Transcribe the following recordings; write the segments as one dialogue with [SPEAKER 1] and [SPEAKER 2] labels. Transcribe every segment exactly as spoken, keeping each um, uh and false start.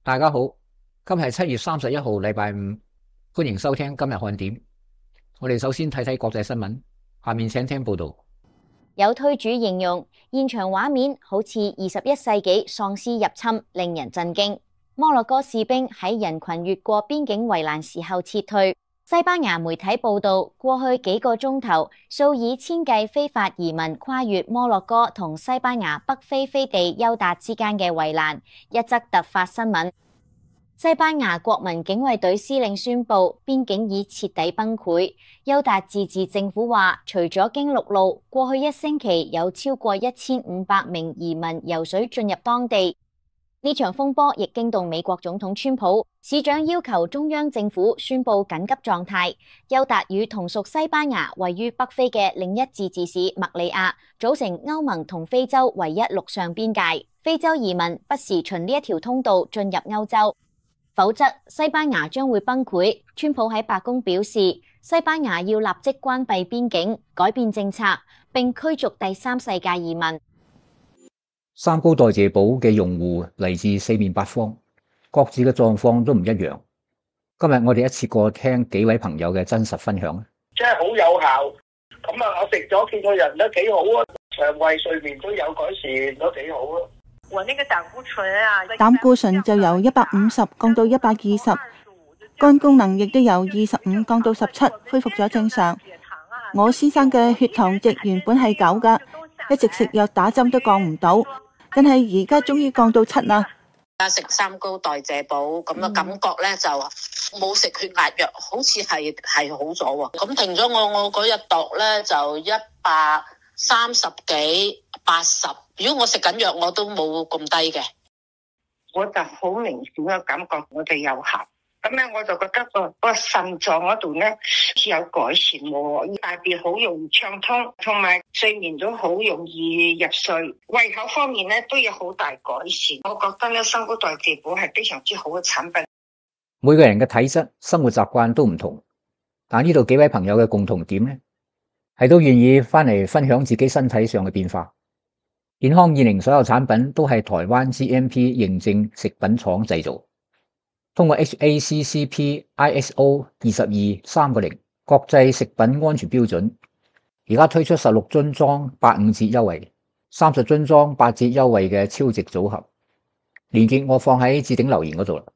[SPEAKER 1] 大家好，今日係七月三十一號，禮拜五，歡迎收聽今日看點。我哋首先睇睇國際新聞，下面請聽報道。
[SPEAKER 2] 有推主形容現場畫面好似二十一世紀喪屍入侵，令人震驚。摩洛哥士兵喺人群越過邊境圍欄時候撤退。西班牙媒體報道，過去幾個鐘頭，數以千計非法移民跨越摩洛哥同西班牙北非飛地休達之間嘅圍欄。一則突發新聞：西班牙國民警衛隊司令宣布，邊境已徹底崩潰。休達自治政府話，除咗經陸路，過去一星期有超過一千五百名移民游水進入當地。呢場風波亦驚動美國總統川普，市長要求中央政府宣布緊急狀態。休達與同屬西班牙、位於北非嘅另一自治市麥里亞，組成歐盟同非洲唯一陸上邊界。非洲移民不時循呢一條通道進入歐洲，否則西班牙將會崩潰。川普喺白宮表示，西班牙要立即關閉邊境，改變政策，並驅逐第三世界移民。
[SPEAKER 1] 三高代謝寶嘅用戶嚟自四面八方，各自嘅狀況都唔一樣。今日我哋一次過聽幾位朋友嘅真實分享。
[SPEAKER 3] 真係好有效，咁啊我食咗見個人都幾好啊，腸胃睡眠都有改善，都幾好啊。
[SPEAKER 4] 我那個膽固醇啊，
[SPEAKER 5] 膽固醇就由一百五十降到一百二十，肝功能亦都由二十五降到十七，恢復咗正常。我先生嘅血糖值原本係九噶，一直食藥打針都降唔到。但係而家終於降到七啦。
[SPEAKER 6] 而家食三高代謝寶，咁嘅感覺咧就冇食血壓藥，好似係係好咗喎。咁停咗我，我嗰日度咧就一百三十幾八十。如果我食緊藥，我都冇咁低嘅。
[SPEAKER 7] 我就好明顯嘅感覺，我哋有效。咁咧我就覺得個個腎臟嗰度咧似有改善喎，大便好容易暢通，同埋睡眠都好容易入睡，胃口方面咧都有好大改善。我覺得咧三高代謝寶係非常之好嘅產品。
[SPEAKER 1] 每個人嘅體質、生活習慣都唔同，但呢度幾位朋友嘅共同點咧，係都願意翻嚟分享自己身體上嘅變化。健康二零所有產品都係台灣 G M P 認證食品廠製造。通過 H A C C P I S O 二十二三個零國際食品安全標準，而家推出十六樽裝八五折優惠，三十樽裝八折優惠嘅超值組合，連結我放喺置頂留言嗰度啦。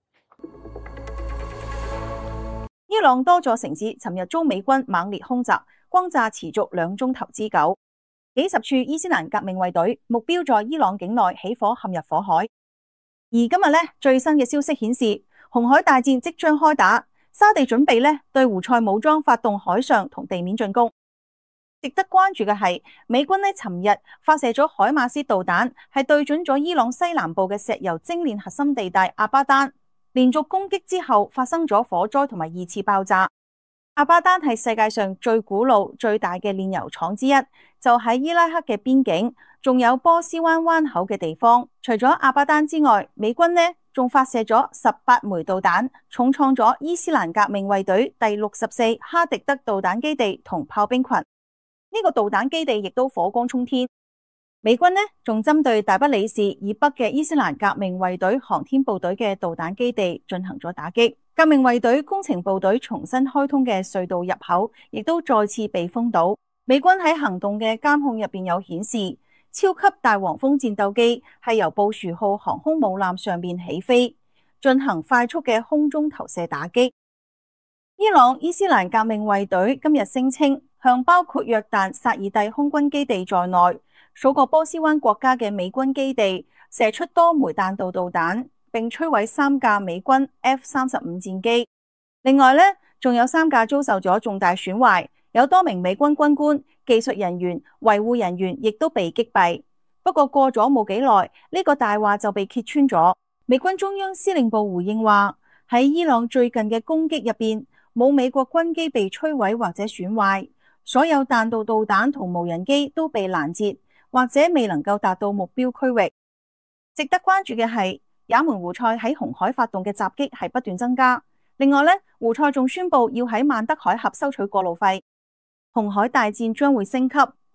[SPEAKER 5] 伊朗多座城市尋日遭美軍猛烈空襲，轟炸持續兩鐘頭之久，幾十處伊斯蘭革命衛隊目標在伊朗境內起火，陷入火海。而今日咧最新嘅消息顯示，紅海大戰即將開打，沙地準備咧對胡塞武裝發動海上同地面進攻。值得關注嘅係，美軍咧尋日發射咗海馬斯導彈，係對準咗伊朗西南部嘅石油精煉核心地帶阿巴丹。連續攻擊之後，發生咗火災同埋二次爆炸。阿巴丹係世界上最古老、最大嘅煉油廠之一，就喺伊拉克嘅邊境。仲有波斯灣灣口嘅地方，除咗阿巴丹之外，美軍呢仲發射咗十八枚導彈，重創咗伊斯蘭革命衛隊第六十四哈迪德導彈基地同炮兵群。呢、這個導彈基地亦都火光衝天。美軍呢仲針對大不里士以北嘅伊斯蘭革命衛隊航天部隊嘅導彈基地進行咗打擊。革命衛隊工程部隊重新開通嘅隧道入口，亦都再次被封堵。美軍喺行動嘅監控入邊有顯示，超級大黃蜂戰鬥機係由布殊號航空母艦上面起飛，進行快速嘅空中投射打擊。伊朗伊斯蘭革命衛隊今日聲稱，向包括約旦薩爾蒂空軍基地在內數個波斯灣國家嘅美軍基地射出多枚彈道導彈，並摧毀三架美軍 F 三十五戰機。另外呢，仲有三架遭受咗重大損壞。有多名美軍軍官、技術人員、維護人員亦都被擊斃。不過過咗冇幾耐，呢個大話就被揭穿咗。美軍中央司令部回應話，喺伊朗最近嘅攻擊入邊，冇美國軍機被摧毀或者損壞，所有彈道導彈同無人機都被攔截，或者未能夠達到目標區域。值得關注嘅係，也門胡塞喺紅海發動嘅襲擊係不斷增加。另外呢，胡塞仲宣布要喺曼德海峽收取過路費。紅海大戰將會升級，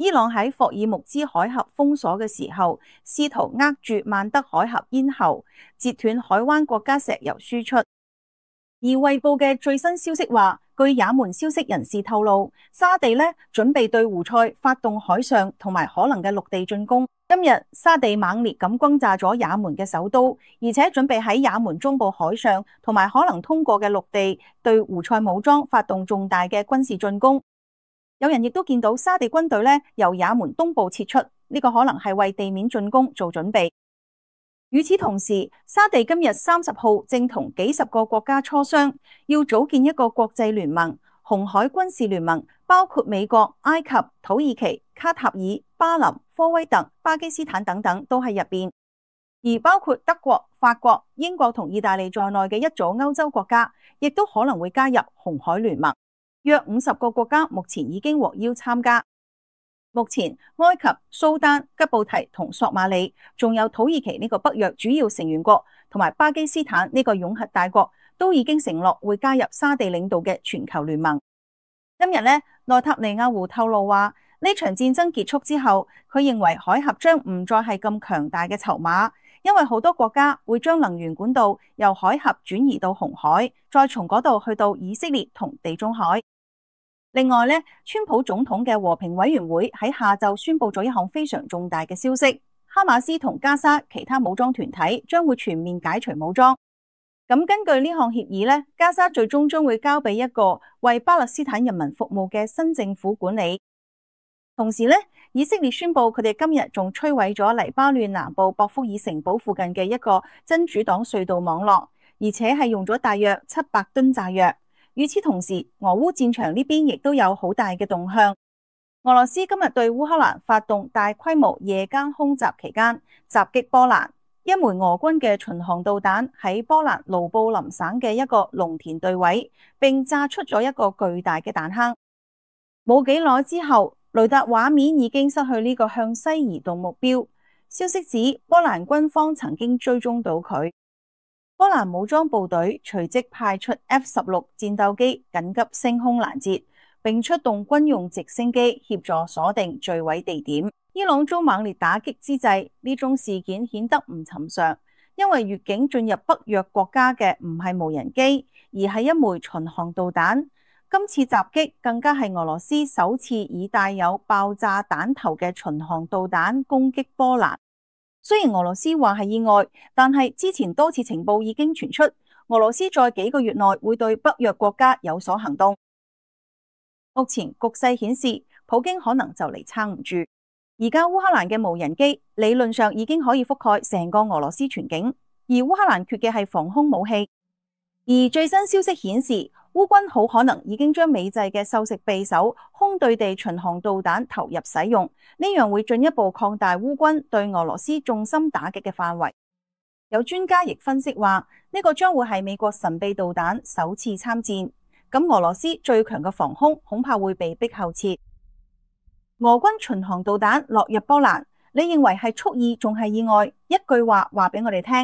[SPEAKER 5] 伊朗喺霍爾木茲海峽封鎖嘅時候，試圖扼住曼德海峽咽喉，截斷海灣國家石油輸出。而衛報嘅最新消息話，據也門消息人士透露，沙地呢準備對胡塞發動海上同埋可能嘅陸地進攻。今日沙地猛烈咁轟炸咗也門嘅首都，而且準備喺也門中部海上同埋可能通過嘅陸地對胡塞武裝發動重大嘅軍事進攻。有人亦都見到沙地軍隊呢由也門東部撤出，呢、這個可能係為地面進攻做準備。與此同時，沙地今日三十號正同幾十個國家磋商，要組建一個國際聯盟，紅海軍事聯盟，包括美國、埃及、土耳其、卡塔爾、巴林、科威特、巴基斯坦等等都喺入邊，而包括德國、法國、英國同意大利在內嘅一組歐洲國家，亦都可能會加入紅海聯盟。約五十個國家目前已經獲邀參加。目前埃及、蘇丹、吉布提同索馬里，仲有土耳其呢個北約主要成員國，同埋巴基斯坦呢個擁核大國，都已經承諾會加入沙地領導嘅全球聯盟。今日呢，內塔尼亞胡透露話，呢場戰爭結束之後，佢認為海峽將唔再係咁強大嘅籌碼，因為好多國家會將能源管道由海峽轉移到紅海，再從嗰度去到以色列同地中海。另外呢，川普總統嘅和平委員會喺下晝宣布咗一項非常重大嘅消息，哈馬斯同加沙其他武裝團體將會全面解除武裝。咁根據呢項協議呢，加沙最終將會交俾一個為巴勒斯坦人民服務嘅新政府管理。同時呢，以色列宣布佢哋今日仲摧毀咗黎巴嫩南部博福爾城堡附近嘅一個真主黨隧道網絡，而且係用咗大約七百噸炸藥。與此同時，俄烏戰場呢邊亦都有好大嘅動向。俄羅斯今日對烏克蘭發動大規模夜間空襲期間，襲擊波蘭，一枚俄軍嘅巡航導彈喺波蘭盧布林省嘅一個農田對位，並炸出咗一個巨大嘅彈坑。冇幾耐之後，雷達畫面已經失去呢個向西移動目標。消息指波蘭軍方曾經追蹤到佢。波蘭武裝部隊隨即派出 F 十六戰鬥機緊急升空攔截，並出動軍用直升機協助鎖定墜毀地點。伊朗遭猛烈打擊之際，呢宗事件顯得唔尋常，因為越境進入北約國家嘅唔係無人機，而係一枚巡航導彈。今次襲擊更加係俄羅斯首次以帶有爆炸彈頭嘅巡航導彈攻擊波蘭。雖然俄羅斯話係意外，但係之前多次情報已經傳出，俄羅斯在幾個月內會對北約國家有所行動。目前局勢顯示，普京可能就嚟撐唔住。而家烏克蘭嘅無人機理論上已經可以覆蓋成個俄羅斯全境，而烏克蘭缺嘅係防空武器。而最新消息顯示，烏軍好可能已經將美製嘅鏽蝕匕首空對地巡航導彈投入使用，呢樣會進一步擴大烏軍對俄羅斯重心打擊嘅範圍。有專家亦分析話，呢個將會係美國神秘導彈首次參戰，咁俄羅斯最強嘅防空恐怕會被逼後撤。俄軍巡航導彈落入波蘭，你認為係蓄意仲係意外？一句話話俾我哋聽。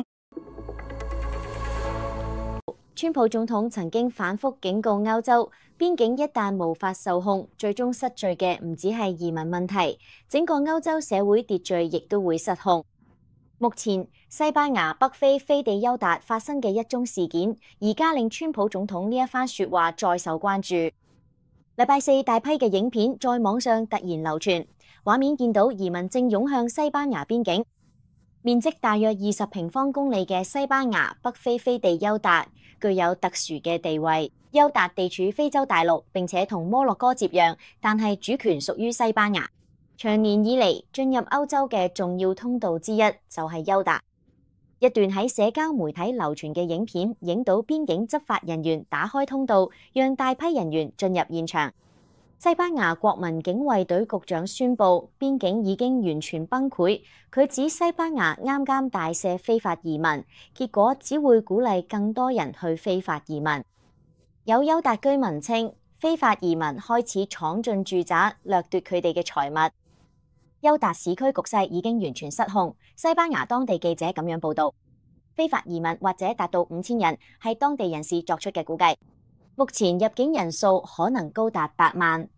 [SPEAKER 2] 川普總統曾經反覆警告歐洲，邊境一旦無法受控，最終失序嘅唔止係移民問題，整個歐洲社會秩序亦都會失控。目前西班牙北非飛地丘達發生嘅一宗事件，而家令川普總統呢一番說話再受關注。禮拜四大批嘅影片在網上突然流傳，畫面見到移民正湧向西班牙邊境。面積大約二十平方公里嘅西班牙北非飛地丘達具有特殊嘅地位。丘達地處非洲大陸，並且同摩洛哥接壤，但係主權屬於西班牙。長年以嚟進入歐洲嘅重要通道之一就係丘達。一段喺社交媒體流傳嘅影片，影到邊境執法人員打開通道，讓大批人員進入現場。西班牙國民警衛隊局長宣布，邊境已經完全崩潰。佢指西班牙啱啱大赦非法移民，結果只會鼓勵更多人去非法移民。有丘達居民稱，非法移民開始闖進住宅，掠奪佢哋嘅財物。丘達市區局勢已經完全失控。西班牙當地記者咁樣報道，非法移民或者達到五千人，係當地人士作出嘅估計。目前入境人數可能高達八萬，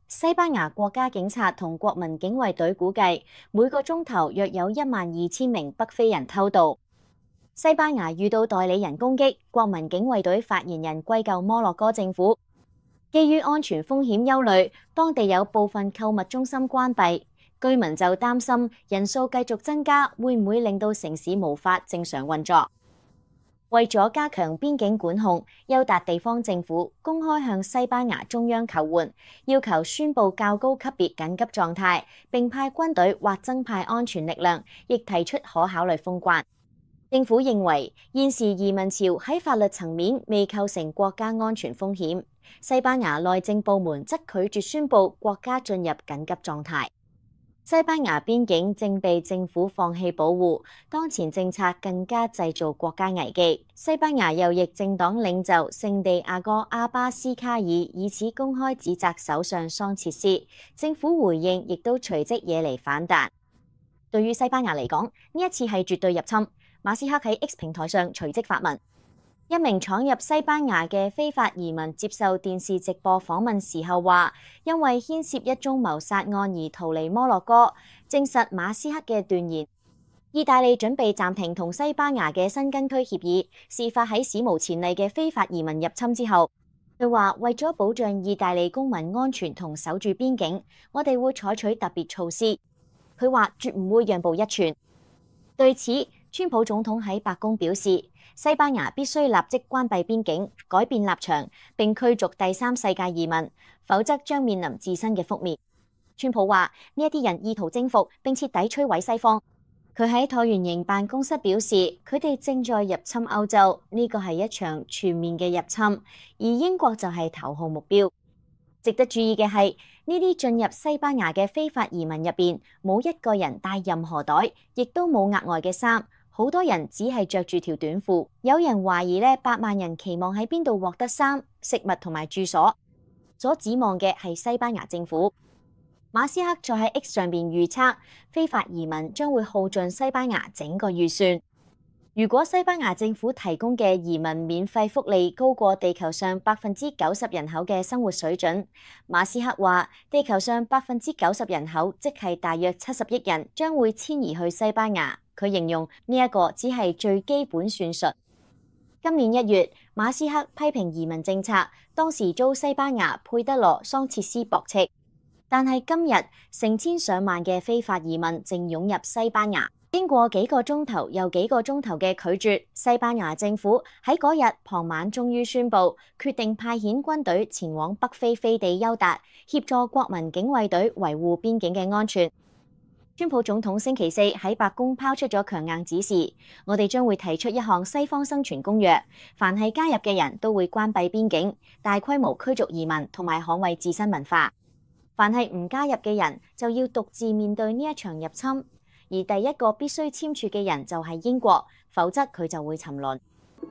[SPEAKER 2] 西班牙國家警察同國民警衛隊估計，每個鐘頭約有一萬二千名北非人偷渡。西班牙遇到代理人攻擊，國民警衛隊發言人歸咎摩洛哥政府。基於安全風險憂慮，當地有部分購物中心關閉，居民就擔心人數繼續增加，會唔會令到城市無法正常運作？為咗加強邊境管控，休達地方政府公開向西班牙中央求援，要求宣布較高級別緊急狀態，並派軍隊或增派安全力量，亦提出可考慮封關。政府認為現時移民潮喺法律層面未構成國家安全風險，西班牙內政部門則拒絕宣布國家進入緊急狀態。西班牙邊境正被政府放棄保護，當前政策更加製造國家危機。西班牙右翼政黨領袖聖地亞哥阿巴斯卡爾以此公開指責首相桑切斯，政府回應亦都隨即惹嚟反彈。對於西班牙嚟講，呢一次係絕對入侵。馬斯克喺 X 平台上隨即發文。一名闖入西班牙嘅非法移民接受電視直播訪問時候話，因為牽涉一宗謀殺案而逃離摩洛哥，證實馬斯克嘅斷言。意大利準備暫停同西班牙嘅申根區協議，事發喺史無前例嘅非法移民入侵之後。佢話為咗保障意大利公民安全同守住邊境，我哋會採取特別措施。佢話絕唔會讓步一寸。對此，川普總統喺白宮表示，西班牙必須立即關閉邊境，改變立場，並驅逐第三世界移民，否則將面臨自身嘅覆滅。川普話呢一啲人意圖征服並徹底摧毀西方。佢喺橢圓形辦公室表示，佢哋正在入侵歐洲，呢個係一場全面嘅入侵，而英國就係頭號目標。值得注意嘅係，呢啲進入西班牙嘅非法移民入邊，冇一個人帶任何袋，亦都冇額外嘅衫。好多人只係着住條短褲，有人懷疑呢百萬人期望喺邊度獲得衫、食物同埋住所，所指望嘅係西班牙政府。馬斯克再喺 X 上邊預測，非法移民將會耗盡西班牙整個預算。如果西班牙政府提供嘅移民免費福利高過地球上百分之九十人口嘅生活水準，馬斯克話地球上百分之九十人口，即係大約七十億人，將會遷移去西班牙。佢形容呢一個只係最基本算術。今年一月，馬斯克批評移民政策，當時遭西班牙佩德羅桑切斯駁斥。但係今日，成千上萬嘅非法移民正湧入西班牙。經過幾個鐘頭又幾個鐘頭嘅拒絕，西班牙政府喺嗰日傍晚終於宣布，決定派遣軍隊前往北非飛地休達，協助國民警衛隊維護邊境嘅安全。川普總統星期四喺白宮拋出咗強硬指示，我哋將會提出一項西方生存公約，凡係加入嘅人都會關閉邊境，大規模驅逐移民同埋捍衛自身文化。凡係唔加入嘅人就要獨自面對呢一場入侵，而第一個必須簽署嘅人就係英國，否則佢就會沉淪。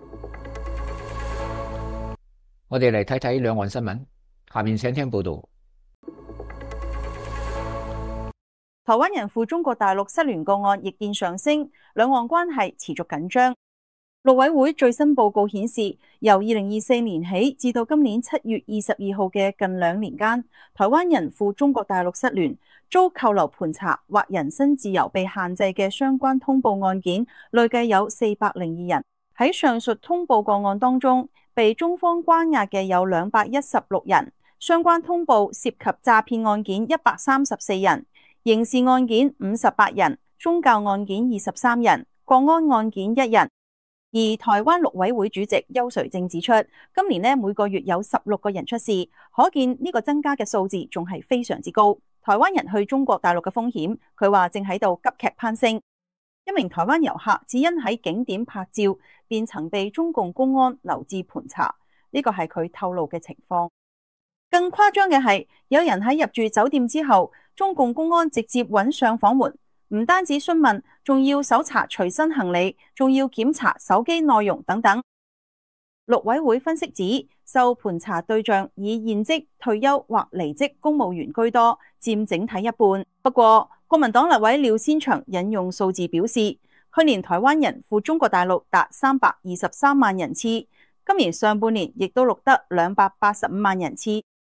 [SPEAKER 1] 我哋嚟睇睇兩岸新聞，下面請聽報道。
[SPEAKER 5] 台灣人赴中國大陸失聯個案逆見上升，兩岸關係持續緊張。陸委會最新報告顯示，由二零二四年起至到今年七月二十二號嘅近兩年間，台灣人赴中國大陸失聯、遭扣留盤查或人身自由被限制嘅相關通報案件，累計有四百零二人。喺上述通報個案當中，被中方關押嘅有兩百一十六人，相關通報涉及詐騙案件一百三十四人。刑事案件五十八人，宗教案件二十三人，國安案件一人。而台灣陸委會主席邱垂正指出，今年呢每個月有十六個人出事，可見呢個增加嘅數字仲係非常之高。台灣人去中國大陸嘅風險，佢話正喺度急劇攀升。一名台灣遊客只因喺景點拍照，便曾被中共公安留置盤查，呢個係佢透露嘅情況。更誇張嘅係，有人喺入住酒店之後，中共公安直接揾上房門，唔單止詢問，仲要搜查隨身行李，仲要檢查手機內容等等。陸委會分析指，受盤查對象以現職、退休或離職公務員居多，佔整體一半。不過，國民黨立委廖先祥引用數字表示，去年台灣人赴中國大陸達三百二十三萬人次，今年上半年亦都錄得兩百八十五萬人次。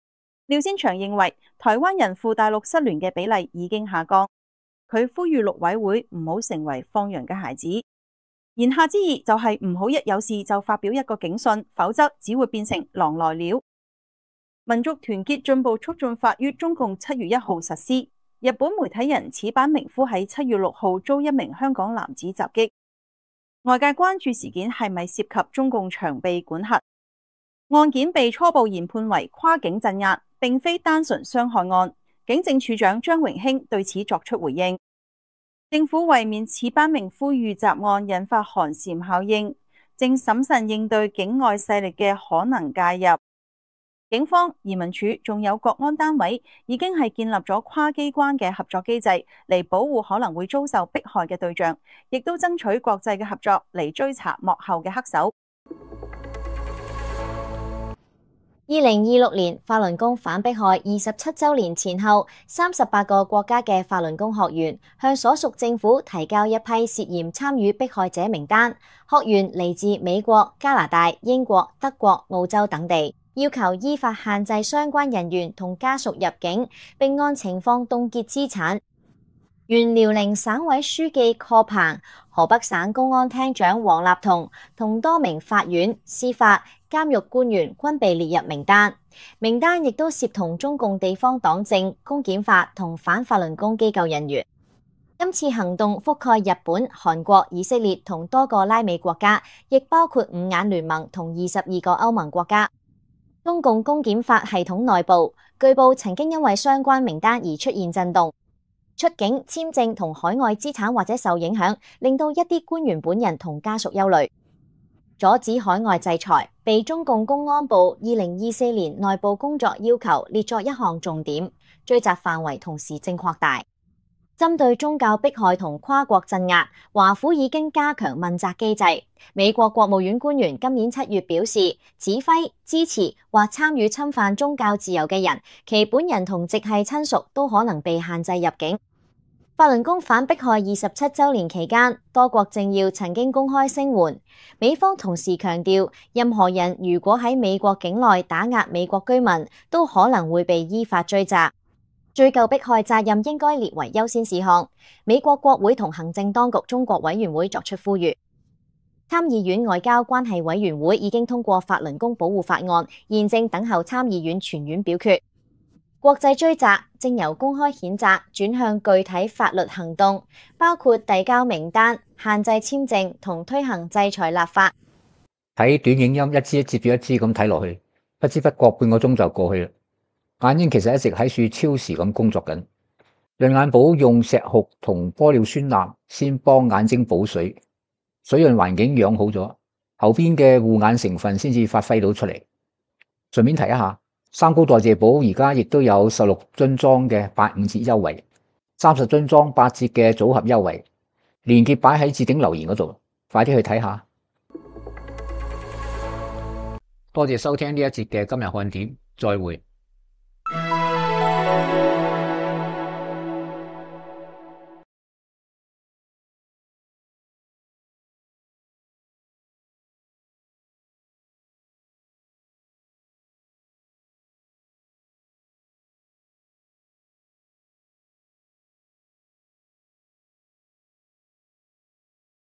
[SPEAKER 5] 廖先祥認為，台灣人赴大陸失聯嘅比例已經下降。佢呼籲陸委會唔好成為放羊嘅孩子。言下之意就係唔好一有事就發表一個警訊，否則只會變成狼來了。民族團結進步促進法於中共七月一號實施。日本媒體人矢板明夫喺七月六號遭一名香港男子襲擊，外界關注事件係咪涉及中共長臂管轄。案件被初步研判為跨境鎮壓，並非單純傷害案。警政處長張榮興對此作出回應。政府為免矢板明夫遇襲案引發寒蟬效應，正審慎應對境外勢力嘅可能介入。警方、移民署仲有國安單位已經係建立咗跨機關嘅合作機制，嚟保護可能會遭受迫害嘅對象，亦都爭取國際嘅合作嚟追查幕後嘅黑手。
[SPEAKER 2] 二零二六年法輪功反迫害二十七週年前後，三十八個國家嘅法輪功學員向所屬政府提交一批涉嫌參與迫害者名單，學員嚟自美國、加拿大、英國、德國、澳洲等地。要求依法限制相關人員同家屬入境，並按情況凍結資產。原遼寧省委書記郝鵬、河北省公安廳長王立同同多名法院、司法、監獄官員均被列入名單。名單亦都涉同中共地方黨政、公檢法同反法輪功機構人員。今次行動覆蓋日本、韓國、以色列同多個拉美國家，亦包括五眼聯盟同二十二個歐盟國家。中共公檢法系統內部據報曾經因為相關名單而出現震動，出境、簽證同海外資產或者受影響，令到一啲官員本人同家屬憂慮。阻止海外制裁被中共公安部二零二四年內部工作要求列作一項重點，追責範圍同時正擴大。針對宗教迫害同跨國鎮壓，華府已經加強問責機制。美國國務院官員今年七月表示，指揮、支持或參與侵犯宗教自由嘅人，其本人同直系親屬都可能被限制入境。法輪功反迫害二十七週年期間，多國政要曾經公開聲援。美方同時強調，任何人如果喺美國境內打壓美國居民，都可能會被依法追責。追究迫害責任應該列為優先事項。美國國會同行政當局中國委員會作出呼籲。參議院外交關係委員會已經通過法輪功保護法案，現正等候參議院全院表決。國際追責正由公開譴責轉向具體法律行動，包括遞交名單、限制簽證同推行制裁立法。
[SPEAKER 1] 睇短影音一支接住一支咁睇落去，不知不覺半個鐘就過去啦。眼睛其實一直喺處超時咁工作緊。潤眼寶用石斛同玻尿酸鈉先幫眼睛補水，水潤環境養好咗，後邊嘅護眼成分先至發揮到出嚟。順便提一下，三高代謝寶而家亦都有十六樽裝嘅八五折優惠，三十樽裝八折嘅組合優惠，連結擺喺置頂留言嗰度，快啲去睇下。多謝收聽呢一節嘅今日看點，再會。